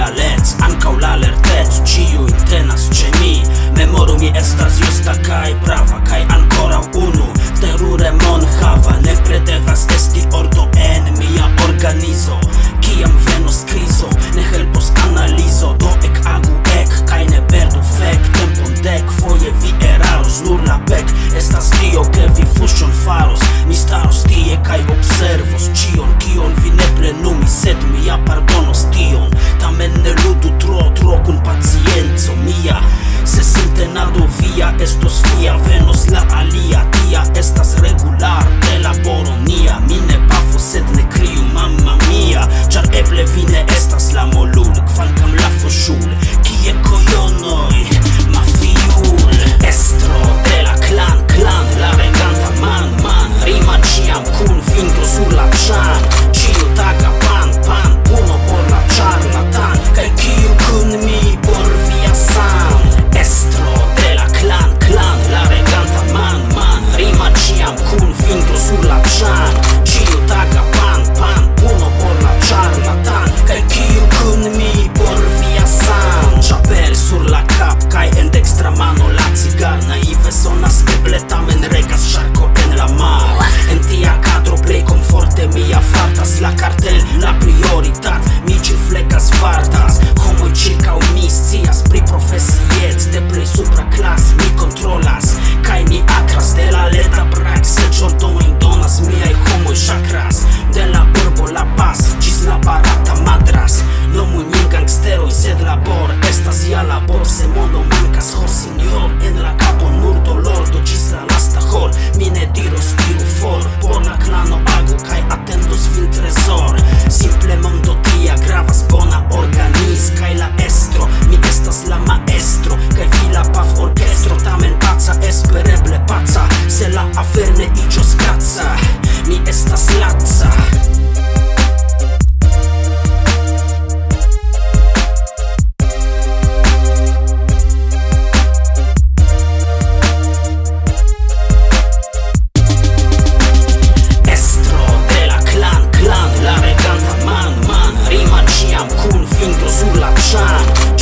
mia let's ancau l'allertez ciu intenas ce mi memoru mi estas justa kai prava kai ancora unu terure mon hava nepre devas esti ordo en mia organizo kiam venos krizo ne helpos analizo do ek agu ek kai ne perdu fek tempon dek foje vi eraros nur la pek estas tio ke vi fuŝon faros mi staros tie kai observos cion kion vi ne plenumi sed mia pardonos tion tamen ne ludu tro kun pacienco mia se sintenado via estos via venos la alia tia estas regular de laboro nia mi ne pafo sed ne kriu mamma mia ĉar eble vi ne estas la molul kvankam la foŝul kie kojonoj mafiul estro de la clan la reganta man rima ĉiam kun fingro sur la ĉan ĉiutaga pan puno por la ĉarlatan kaj kiu kun mi por via san estro de la clan la reganta man rima ĉiam kun fingro sur la ĉan ĉiutaga pan puno por la ĉarlatan kaj kiu kun mi por via san ĉapel sur la kap kaj en dekstra mano la cigar naive sonas eble tamen regas ŝarko en la mar en tia kadro plej komforte mia fartas la kartel la prioritat mi ĝin flekas fartas homoj ĉirkaŭ mi scias pri profesiec de plej supra klas mi kontrolas kaj mi akras de la leda brak sed ĝordonojn donas miaj homoj ŝakras de la urbo la paz ĝis la barata madras nomu nin gangsteroj sed labor estas ja labor se mono mankas ho sinjor en la kapo nur dolor do ĝis la lasta hor mi ne diros iru for por la klano agu kaj atendos vin trezor simple mondo tia gravas bona organiz kaj la estro mi estas la maestro kaj vi la paf orkestro tamen paca espereble paca se la afer ne iĝos kaca mi estas laca rima ĉiam kun fingro sur la ĉan